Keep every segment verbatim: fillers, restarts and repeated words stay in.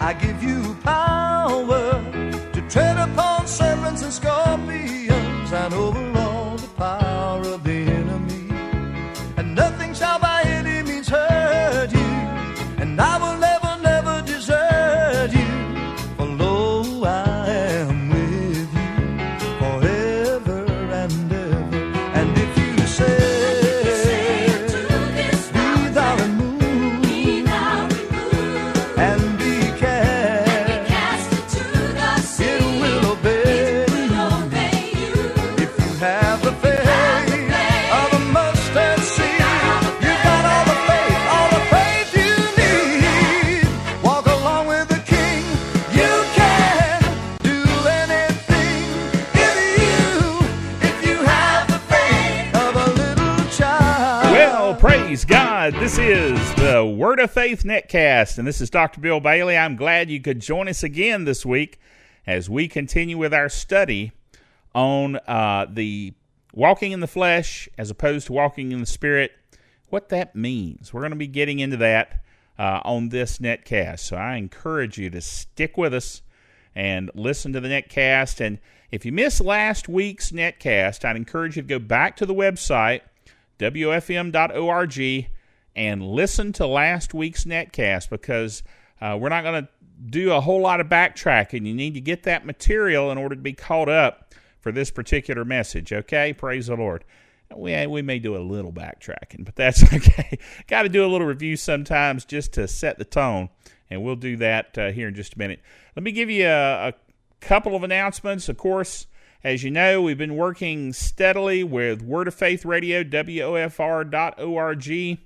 I give you power to tread upon serpents and scorpions and over all the power of the enemy. And nothing shall by any means hurt you. And I will never, never desert you. For lo, I am with you forever and ever. And if you say, be thou removed, be thou removed, and be cast, be cast into the sea, it will obey, it will obey you. If you have the faith, have the faith of a mustard seed, you've got all the faith, all the faith you need. Walk along with the King. You can do anything in you if you have the faith of a little child. Well, praise God. This is the Word of Faith Netcast, and this is Doctor Bill Bailey. I'm glad you could join us again this week as we continue with our study on uh, the walking in the flesh as opposed to walking in the Spirit, what that means. We're going to be getting into that uh, on this netcast, so I encourage you to stick with us and listen to the netcast. And if you missed last week's netcast, I'd encourage you to go back to the website, W F M dot org, and listen to last week's netcast, because uh, we're not going to do a whole lot of backtracking. You need to get that material in order to be caught up for this particular message, okay? Praise the Lord. We, we may do a little backtracking, but that's okay. Got to do a little review sometimes just to set the tone, and we'll do that uh, here in just a minute. Let me give you a, a couple of announcements. Of course, as you know, we've been working steadily with Word of Faith Radio, W O F R dot org.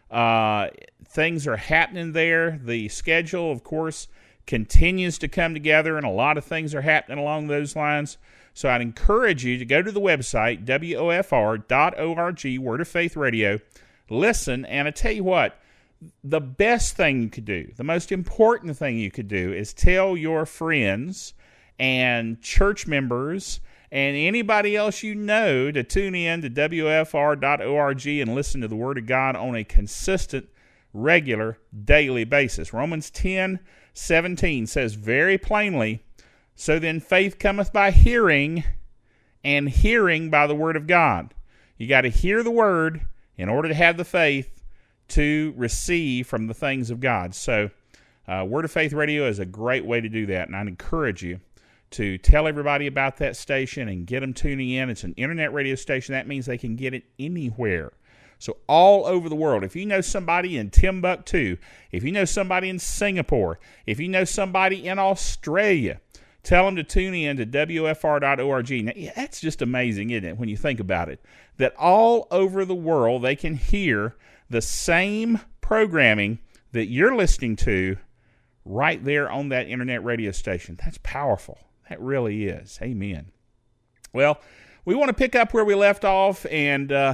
Uh, things are happening there. The schedule, of course, continues to come together, and a lot of things are happening along those lines. So I'd encourage you to go to the website, W O F R dot org, Word of Faith Radio, listen, and I tell you what, the best thing you could do, the most important thing you could do is tell your friends and church members and anybody else you know to tune in to W F R dot org and listen to the Word of God on a consistent, regular, daily basis. Romans ten seventeen says very plainly, so then faith cometh by hearing, and hearing by the Word of God. You got to hear the Word in order to have the faith to receive from the things of God. So uh, Word of Faith Radio is a great way to do that, and I'd encourage you to tell everybody about that station and get them tuning in. It's an internet radio station. That means they can get it anywhere. So all over the world. If you know somebody in Timbuktu, if you know somebody in Singapore, if you know somebody in Australia, tell them to tune in to W F R dot org. Now, that's just amazing, isn't it, when you think about it? That all over the world they can hear the same programming that you're listening to right there on that internet radio station. That's powerful. That really is. Amen. Well, we want to pick up where we left off, and, uh,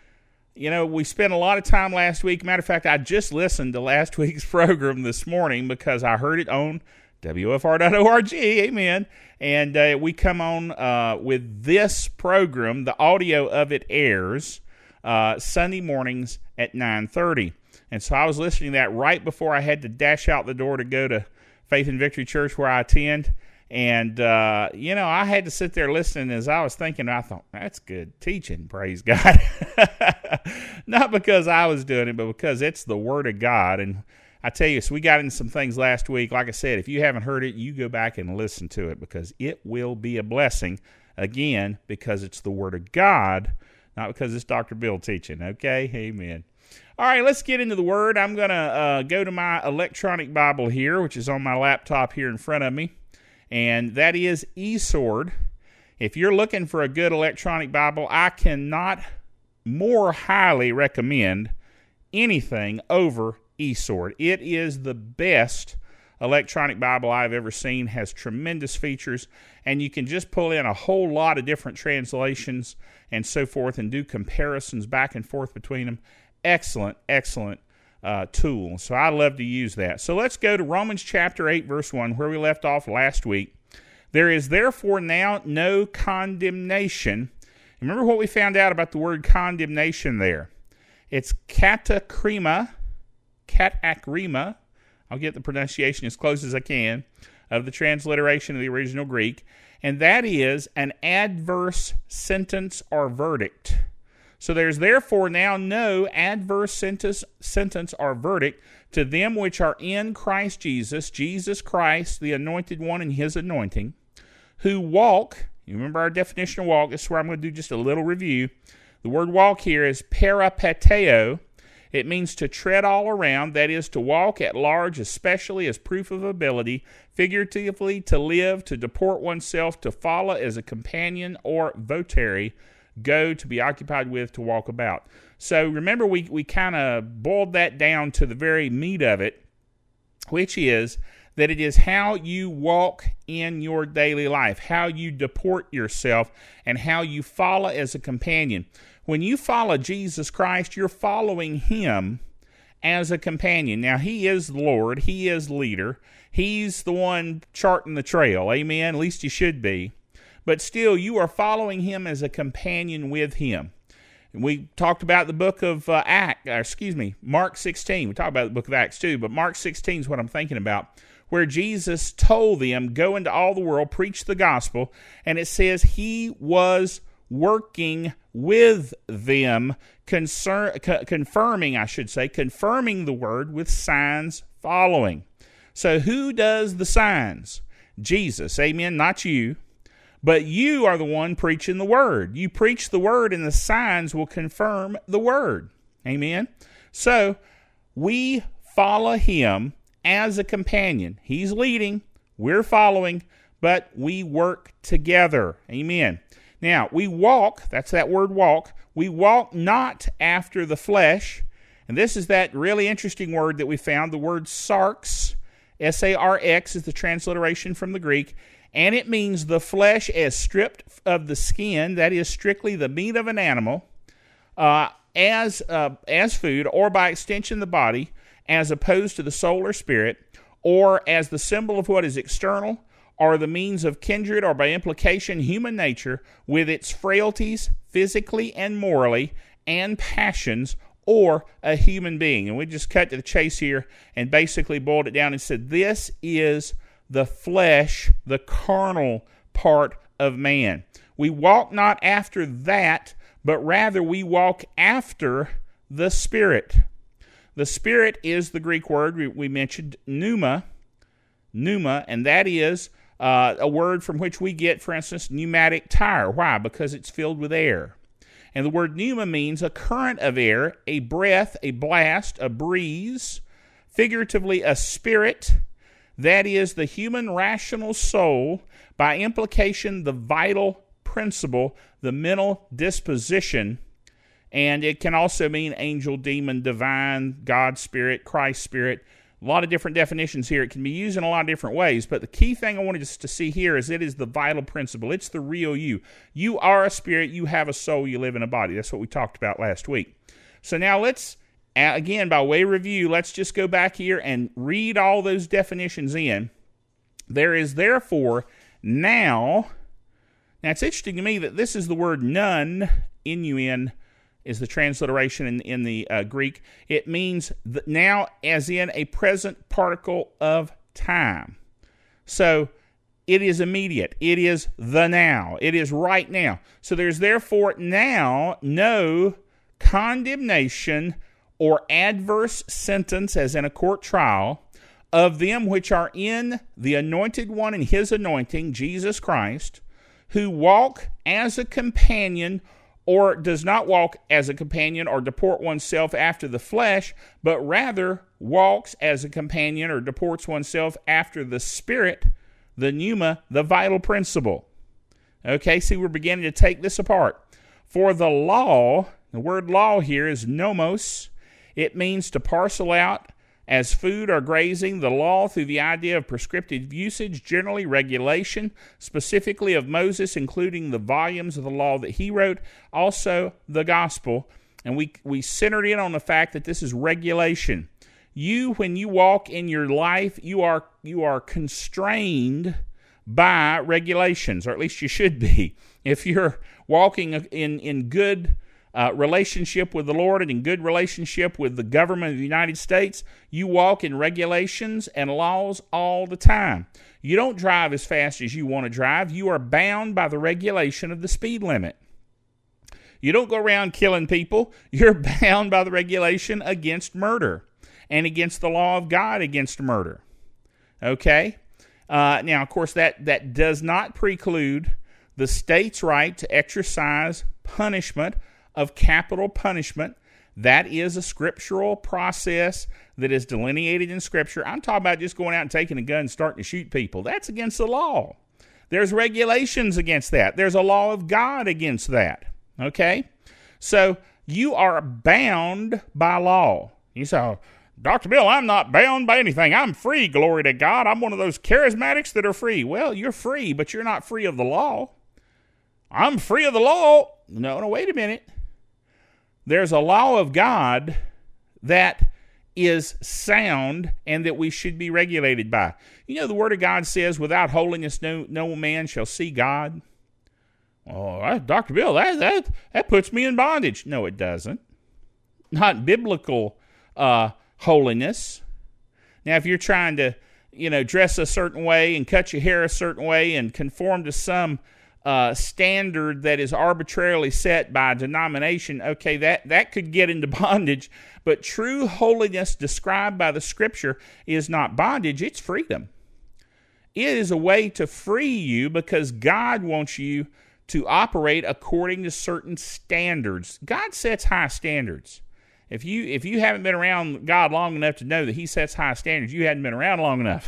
you know, we spent a lot of time last week. Matter of fact, I just listened to last week's program this morning because I heard it on W F R dot org. Amen. And uh, we come on uh, with this program. The audio of it airs uh, Sunday mornings at nine thirty. And so I was listening to that right before I had to dash out the door to go to Faith and Victory Church where I attend. And, uh, you know, I had to sit there listening as I was thinking. I thought, that's good teaching, praise God. Not because I was doing it, but because it's the Word of God. And I tell you, so we got into some things last week. Like I said, if you haven't heard it, you go back and listen to it because it will be a blessing. Again, because it's the Word of God, not because it's Doctor Bill teaching. Okay? Amen. All right, let's get into the Word. I'm going to uh, go to my electronic Bible here, which is on my laptop here in front of me, and that is eSword. If you're looking for a good electronic Bible, I cannot more highly recommend anything over eSword. It is the best electronic Bible I've ever seen, has tremendous features, and you can just pull in a whole lot of different translations and so forth and do comparisons back and forth between them. Excellent, excellent uh, tool. So I love to use that. So let's go to Romans chapter eight, verse one, where we left off last week. There is therefore now no condemnation. Remember what we found out about the word condemnation there. It's katakrima, katakrima. I'll get the pronunciation as close as I can of the transliteration of the original Greek, and that is an adverse sentence or verdict. So there's therefore now no adverse sentence, sentence or verdict to them which are in Christ Jesus, Jesus Christ, the anointed one and his anointing, who walk, you remember our definition of walk, this is where I'm going to do just a little review. The word walk here is peripateo. It means to tread all around, that is, to walk at large, especially as proof of ability, figuratively to live, to deport oneself, to follow as a companion or votary, go, to be occupied with, to walk about. So remember, we, we kind of boiled that down to the very meat of it, which is that it is how you walk in your daily life, how you deport yourself, and how you follow as a companion. When you follow Jesus Christ, you're following him as a companion. Now, he is Lord. He is leader. He's the one charting the trail. Amen? At least you should be. But still, you are following him as a companion with him. We talked about the book of uh, Acts, or excuse me, Mark sixteen. We talked about the book of Acts too, but Mark sixteen is what I'm thinking about, where Jesus told them, go into all the world, preach the gospel, and it says he was working with them, concern, co- confirming, I should say, confirming the word with signs following. So who does the signs? Jesus, amen, not you. But you are the one preaching the word. You preach the word and the signs will confirm the word. Amen? So we follow him as a companion. He's leading, we're following, but we work together. Amen. Now, we walk, that's that word walk, we walk not after the flesh, and this is that really interesting word that we found, the word sarx, S A R X is the transliteration from the Greek, and it means the flesh as stripped of the skin, that is strictly the meat of an animal, uh, as uh, as food, or by extension the body, as opposed to the soul or spirit, or as the symbol of what is external, or the means of kindred, or by implication human nature, with its frailties, physically and morally, and passions, or a human being. And we just cut to the chase here and basically boiled it down and said, this is the flesh, the carnal part of man. We walk not after that, but rather we walk after the Spirit. The Spirit is the Greek word we, we mentioned, pneuma, pneuma, and that is uh, a word from which we get, for instance, pneumatic tire. Why? Because it's filled with air. And the word pneuma means a current of air, a breath, a blast, a breeze, figuratively a spirit, that is the human rational soul, by implication the vital principle, the mental disposition, and it can also mean angel, demon, divine, God spirit, Christ spirit. A lot of different definitions here. It can be used in a lot of different ways, but the key thing I wanted us to see here is it is the vital principle. It's the real you. You are a spirit, you have a soul, you live in a body. That's what we talked about last week. So now let's, again, by way of review, let's just go back here and read all those definitions in. There is therefore now, now it's interesting to me that this is the word none, N U N, is the transliteration in, in the uh, Greek. It means the, now as in a present particle of time. So it is immediate. It is the now. It is right now. So there's therefore now no condemnation or adverse sentence, as in a court trial, of them which are in the anointed one and his anointing, Jesus Christ, who walk as a companion, or does not walk as a companion or deport oneself after the flesh, but rather walks as a companion or deports oneself after the Spirit, the pneuma, the vital principle. Okay, see, we're beginning to take this apart. For the law, the word law here is nomos. It means to parcel out as food or grazing, the law through the idea of prescriptive usage, generally regulation, specifically of Moses, including the volumes of the law that he wrote, also the gospel. And we, we centered in on the fact that this is regulation. You, when you walk in your life, you are, you are constrained by regulations, or at least you should be. If you're walking in, in good uh, relationship with the Lord and in good relationship with the government of the United States, you walk in regulations and laws all the time. You don't drive as fast as you want to drive. You are bound by the regulation of the speed limit. You don't go around killing people. You're bound by the regulation against murder and against the law of God against murder. Okay? Uh, now, of course, that, that does not preclude the state's right to exercise punishment of capital punishment. That is a scriptural process that is delineated in Scripture. I'm talking about just going out and taking a gun and starting to shoot people. That's against the law. There's regulations against that. There's a law of God against that. Okay? So you are bound by law. You say, oh, Doctor Bill, I'm not bound by anything. I'm free, glory to God. I'm one of those charismatics that are free. Well, you're free, but you're not free of the law. I'm free of the law. No, no, wait a minute. There's a law of God that is sound and that we should be regulated by. You know, the Word of God says, without holiness, no, no man shall see God. Oh, Doctor Bill, that, that, that puts me in bondage. No, it doesn't. Not biblical uh, holiness. Now, if you're trying to, you know, dress a certain way and cut your hair a certain way and conform to some uh, standard that is arbitrarily set by a denomination, okay, that, that could get into bondage. But true holiness described by the Scripture is not bondage, it's freedom. It is a way to free you because God wants you to operate according to certain standards. God sets high standards. If you if you haven't been around God long enough to know that He sets high standards, you hadn't been around long enough.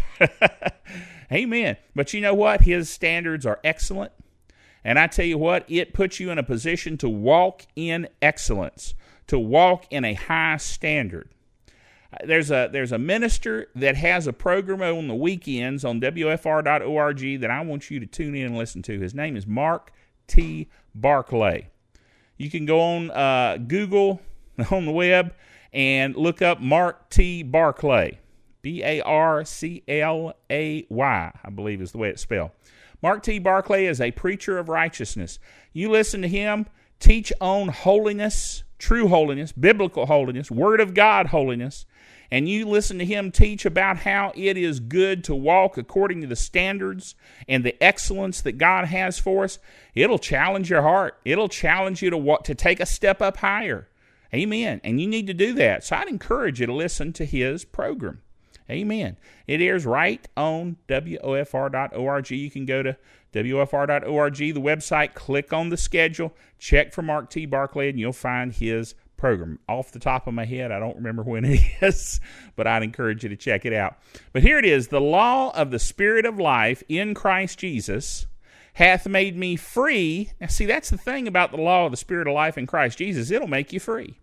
Amen. But you know what? His standards are excellent. And I tell you what, it puts you in a position to walk in excellence, to walk in a high standard. There's a there's a minister that has a program on the weekends on W F R dot org that I want you to tune in and listen to. His name is Mark T. Barclay. You can go on uh, Google, on the web, and look up Mark T. Barclay. B A R C L A Y, I believe is the way it's spelled. Mark T. Barclay is a preacher of righteousness. You listen to him teach on holiness, true holiness, biblical holiness, Word of God holiness, and you listen to him teach about how it is good to walk according to the standards and the excellence that God has for us, it'll challenge your heart. It'll challenge you to walk, to take a step up higher. Amen. And you need to do that. So I'd encourage you to listen to his program. Amen. It airs right on W O F R dot org. You can go to W O F R dot org, the website, click on the schedule, check for Mark T. Barclay, and you'll find his program. Off the top of my head, I don't remember when it is, but I'd encourage you to check it out. But here it is. The law of the Spirit of life in Christ Jesus hath made me free. Now, see, that's the thing about the law of the Spirit of life in Christ Jesus. It'll make you free.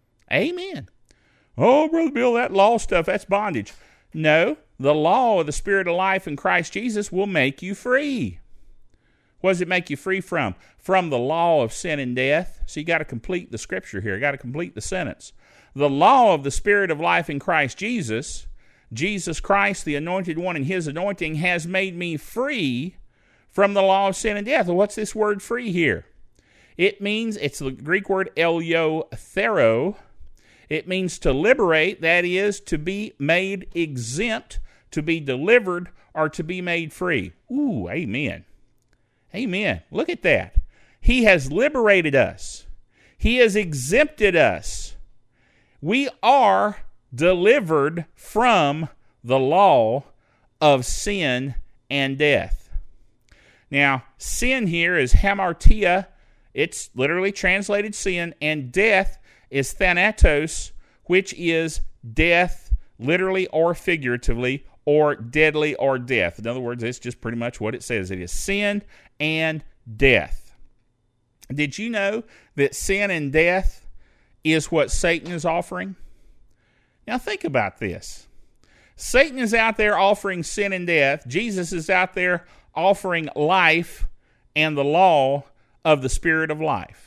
Amen. Oh, Brother Bill, that law stuff, that's bondage. No, the law of the Spirit of life in Christ Jesus will make you free. What does it make you free from? From the law of sin and death. So you got to complete the scripture here. You got to complete the sentence. The law of the Spirit of life in Christ Jesus, Jesus Christ, the anointed one, and his anointing has made me free from the law of sin and death. Well, what's this word free here? It means, it's the Greek word eleuthero. It means to liberate, that is, to be made exempt, to be delivered, or to be made free. Ooh, amen. Amen. Look at that. He has liberated us. He has exempted us. We are delivered from the law of sin and death. Now, sin here is hamartia. It's literally translated sin, and death is thanatos, which is death, literally or figuratively, or deadly or death. In other words, it's just pretty much what it says. It is sin and death. Did you know that sin and death is what Satan is offering? Now think about this. Satan is out there offering sin and death. Jesus is out there offering life and the law of the Spirit of life.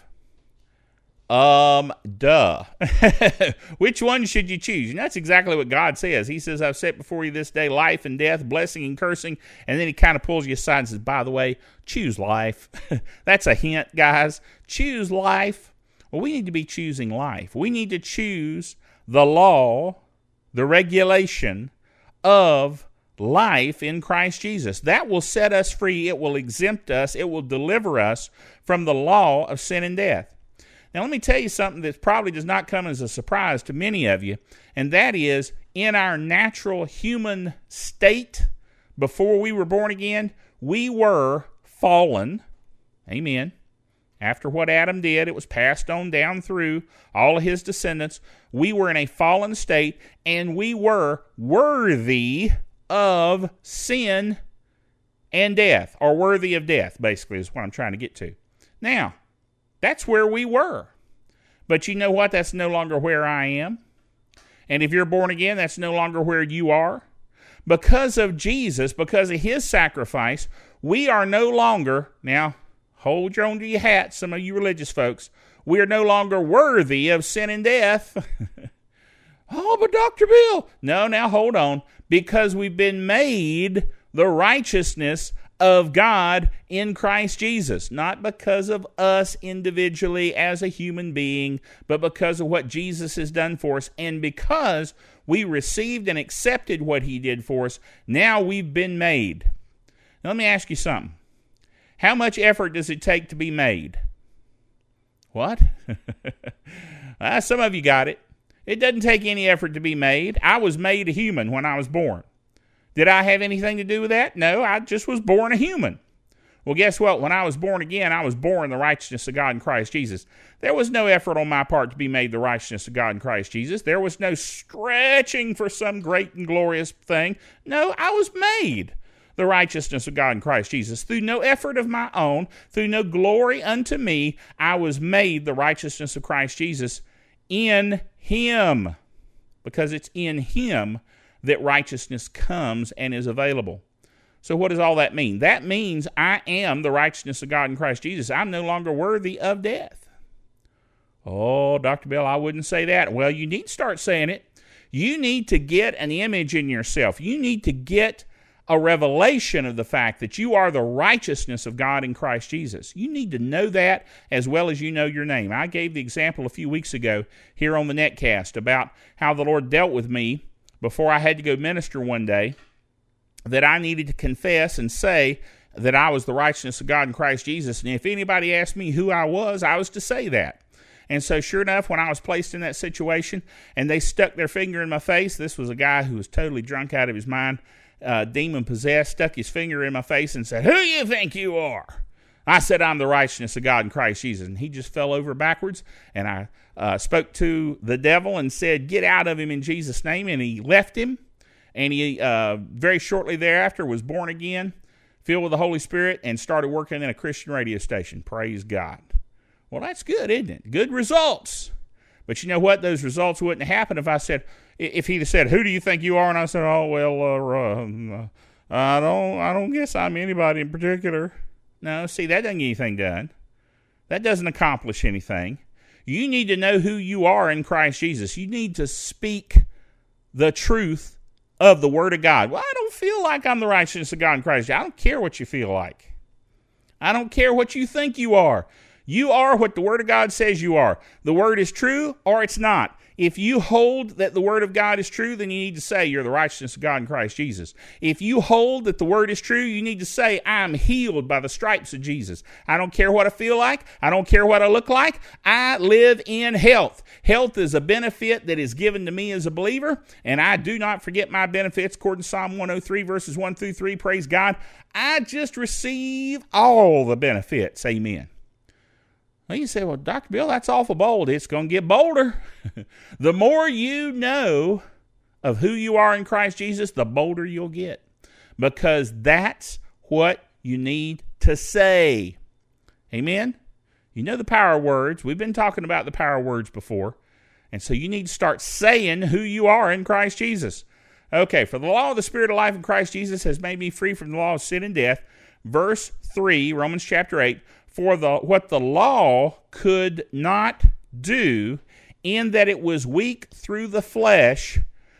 Um, duh. Which one should you choose? And that's exactly what God says. He says, I've set before you this day life and death, blessing and cursing. And then he kind of pulls you aside and says, by the way, choose life. That's a hint, guys. Choose life Well, we need to be choosing life. We need to choose the law, the regulation of life in Christ Jesus. That will set us free. It will exempt us. It will deliver us from the law of sin and death. Now, let me tell you something that probably does not come as a surprise to many of you, and that is, in our natural human state, before we were born again, we were fallen. Amen. After what Adam did, it was passed on down through all of his descendants. We were in a fallen state, and we were worthy of sin and death, or worthy of death, basically, is what I'm trying to get to. Now, that's where we were. But you know what? That's no longer where I am. And if you're born again, that's no longer where you are. Because of Jesus, because of his sacrifice, we are no longer, now, hold your own to your hat, some of you religious folks, we are no longer worthy of sin and death. Oh, but Doctor Bill. No, now hold on. Because we've been made the righteousness of God in Christ Jesus. Not because of us individually as a human being, but because of what Jesus has done for us. And because we received and accepted what he did for us, now we've been made. Now let me ask you something. How much effort does it take to be made? What? uh, some of you got it. It doesn't take any effort to be made. I was made a human when I was born. Did I have anything to do with that? No, I just was born a human. Well, guess what? When I was born again, I was born the righteousness of God in Christ Jesus. There was no effort on my part to be made the righteousness of God in Christ Jesus. There was no stretching for some great and glorious thing. No, I was made the righteousness of God in Christ Jesus. Through no effort of my own, through no glory unto me, I was made the righteousness of Christ Jesus in him. Because it's in him that righteousness comes and is available. So what does all that mean? That means I am the righteousness of God in Christ Jesus. I'm no longer worthy of death. Oh, Doctor Bill, I wouldn't say that. Well, you need to start saying it. You need to get an image in yourself. You need to get a revelation of the fact that you are the righteousness of God in Christ Jesus. You need to know that as well as you know your name. I gave the example a few weeks ago here on the Netcast about how the Lord dealt with me before I had to go minister one day, that I needed to confess and say that I was the righteousness of God in Christ Jesus. And if anybody asked me who I was, I was to say that. And so sure enough, when I was placed in that situation and they stuck their finger in my face, this was a guy who was totally drunk out of his mind, uh, demon-possessed, stuck his finger in my face and said, "Who do you think you are?" I said, "I'm the righteousness of God in Christ Jesus." And he just fell over backwards, and I uh, spoke to the devil and said, "Get out of him in Jesus' name." And he left him, and he uh, very shortly thereafter was born again, filled with the Holy Spirit, and started working in a Christian radio station. Praise God. Well, that's good, isn't it? Good results. But you know what? Those results wouldn't happen if I said, if he'd have said, "Who do you think you are?" And I said, "Oh, well, uh, uh, I don't, I don't guess I'm anybody in particular." No, see, that doesn't get anything done. That doesn't accomplish anything. You need to know who you are in Christ Jesus. You need to speak the truth of the Word of God. Well, I don't feel like I'm the righteousness of God in Christ. I don't care what you feel like. I don't care what you think you are. You are what the Word of God says you are. The Word is true or it's not. If you hold that the Word of God is true, then you need to say you're the righteousness of God in Christ Jesus. If you hold that the Word is true, you need to say, I'm healed by the stripes of Jesus. I don't care what I feel like. I don't care what I look like. I live in health. Health is a benefit that is given to me as a believer, and I do not forget my benefits. According to Psalm one oh three, verses one through three, praise God. I just receive all the benefits. Amen. Well, you say, well, Doctor Bill, that's awful bold. It's going to get bolder. The more you know of who you are in Christ Jesus, the bolder you'll get. Because that's what you need to say. Amen? You know the power words. We've been talking about the power words before. And so you need to start saying who you are in Christ Jesus. Okay, for the law of the Spirit of life in Christ Jesus has made me free from the law of sin and death. Verse three, Romans chapter eight. For the what the law could not do, in that it was weak through the flesh,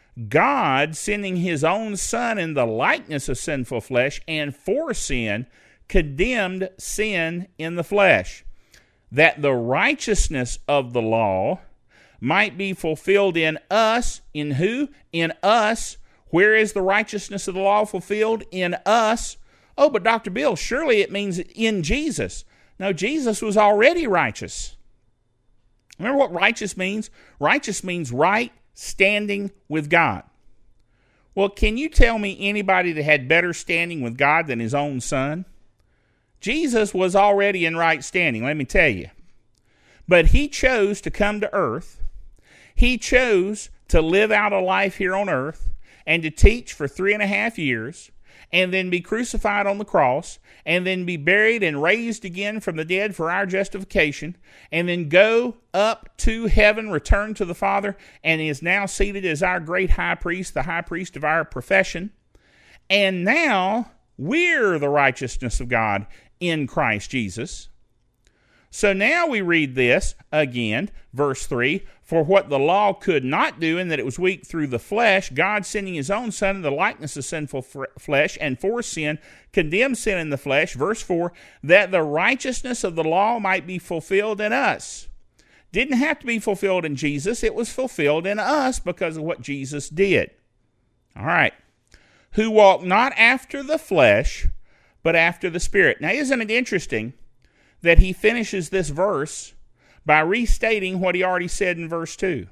God, sending his own Son in the likeness of sinful flesh, and for sin, condemned sin in the flesh. that the righteousness of the law might be fulfilled in us. In who? In us. Where is the righteousness of the law fulfilled? In us. Oh, but Doctor Bill, surely it means in Jesus. No, Jesus was already righteous. Remember what righteous means? Righteous means right standing with God. Well, can you tell me anybody that had better standing with God than his own son? Jesus was already in right standing, let me tell you. But he chose to come to earth. He chose to live out a life here on earth and to teach for three and a half years and then be crucified on the cross and then be buried and raised again from the dead for our justification and then go up to heaven, return to the Father, and is now seated as our great high priest, the high priest of our profession. And now we're the righteousness of God in Christ Jesus. So now we read this again, verse three, for what the law could not do, in that it was weak through the flesh, God sending his own Son in the likeness of sinful flesh, and for sin, condemned sin in the flesh, verse four, that the righteousness of the law might be fulfilled in us. Didn't have to be fulfilled in Jesus, it was fulfilled in us because of what Jesus did. All right. Who walk not after the flesh, but after the Spirit. Now, isn't it interesting that he finishes this verse by restating what he already said in verse two?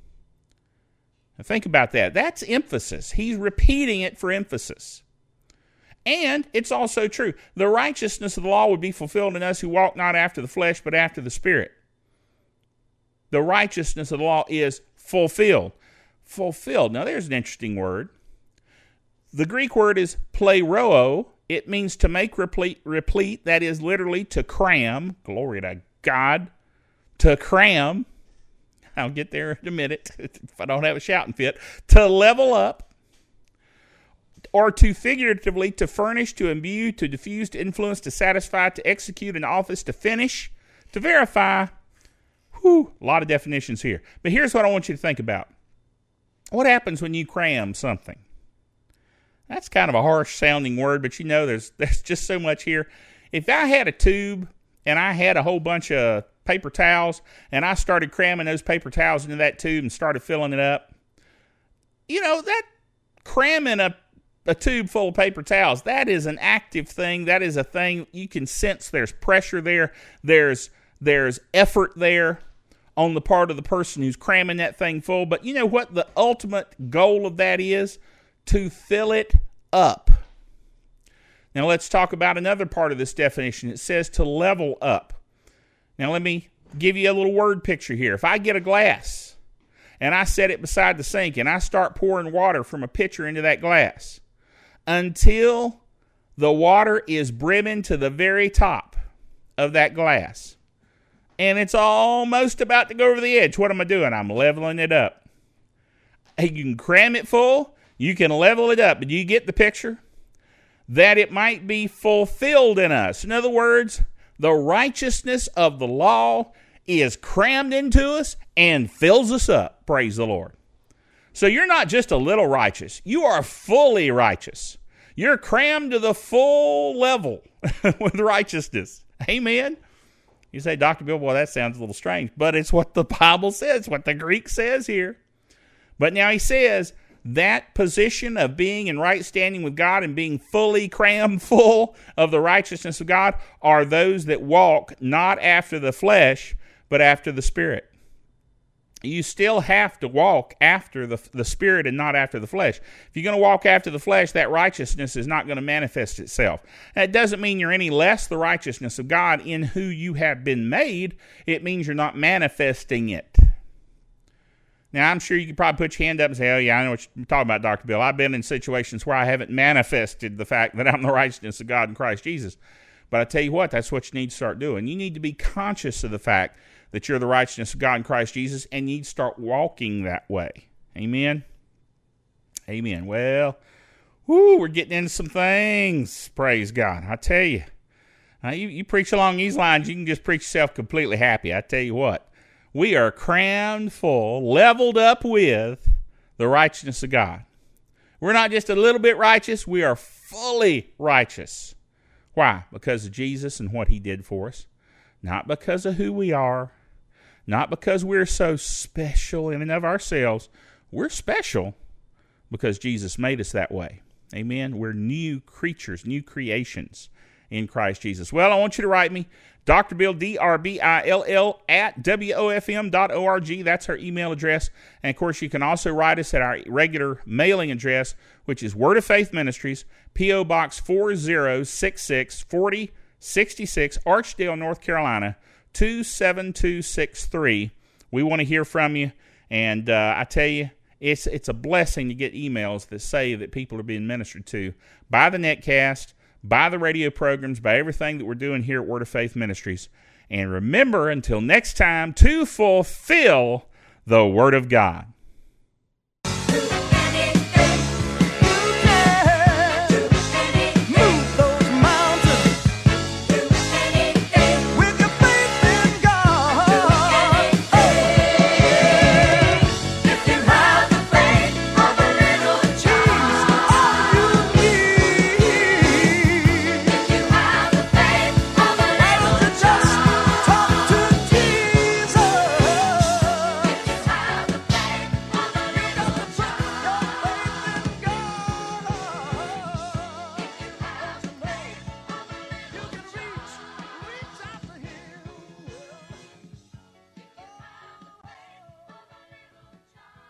Now think about that. That's emphasis. He's repeating it for emphasis. And it's also true. The righteousness of the law would be fulfilled in us who walk not after the flesh, but after the Spirit. The righteousness of the law is fulfilled. Fulfilled. Now there's an interesting word. The Greek word is pleroo. It means to make replete, replete, that is literally to cram. Glory to God. To cram. I'll get there in a minute if I don't have a shouting fit. To level up. Or to figuratively, to furnish, to imbue, to diffuse, to influence, to satisfy, to execute an office, to finish, to verify. Whew, a lot of definitions here. But here's what I want you to think about. What happens when you cram something? That's kind of a harsh sounding word, but you know there's there's just so much here. If I had a tube and I had a whole bunch of paper towels and I started cramming those paper towels into that tube and started filling it up, you know, that cramming a, a tube full of paper towels, that is an active thing. That is a thing you can sense there's pressure there. There's there's effort there on the part of the person who's cramming that thing full. But you know what the ultimate goal of that is? To fill it up. Now let's talk about another part of this definition. It says to level up. Now let me give you a little word picture here. If I get a glass and I set it beside the sink and I start pouring water from a pitcher into that glass until the water is brimming to the very top of that glass and it's almost about to go over the edge, what am I doing? I'm leveling it up. You can cram it full. You can level it up. But do you get the picture? That it might be fulfilled in us. In other words, the righteousness of the law is crammed into us and fills us up. Praise the Lord. So you're not just a little righteous. You are fully righteous. You're crammed to the full level with righteousness. Amen? You say, Doctor Bill, boy, that sounds a little strange. But it's what the Bible says, what the Greek says here. But now he says, that position of being in right standing with God and being fully crammed full of the righteousness of God are those that walk not after the flesh, but after the Spirit. You still have to walk after the, the Spirit and not after the flesh. If you're going to walk after the flesh, that righteousness is not going to manifest itself. That doesn't mean you're any less the righteousness of God in who you have been made. It means you're not manifesting it. Now, I'm sure you could probably put your hand up and say, oh, yeah, I know what you're talking about, Doctor Bill. I've been in situations where I haven't manifested the fact that I'm the righteousness of God in Christ Jesus. But I tell you what, that's what you need to start doing. You need to be conscious of the fact that you're the righteousness of God in Christ Jesus, and you need to start walking that way. Amen? Amen. Well, whoo, we're getting into some things. Praise God. I tell you, uh, you, you preach along these lines, you can just preach yourself completely happy. I tell you what. We are crammed full, leveled up with the righteousness of God. We're not just a little bit righteous, we are fully righteous. Why? Because of Jesus and what he did for us. not because of who we are, not because we're so special in and of ourselves. We're special because Jesus made us that way. Amen. We're new creatures, new creations in Christ Jesus. Well, I want you to write me, Doctor Bill, D R B I L L, at W O F M dot org. That's our email address. And, of course, you can also write us at our regular mailing address, which is Word of Faith Ministries, P O. Box four zero six six, forty sixty-six, Archdale, North Carolina, two seven two six three. We want to hear from you. And uh, I tell you, it's, it's a blessing to get emails that say that people are being ministered to by the Netcast, by the radio programs, by everything that we're doing here at Word of Faith Ministries. And remember, until next time, to fulfill the Word of God.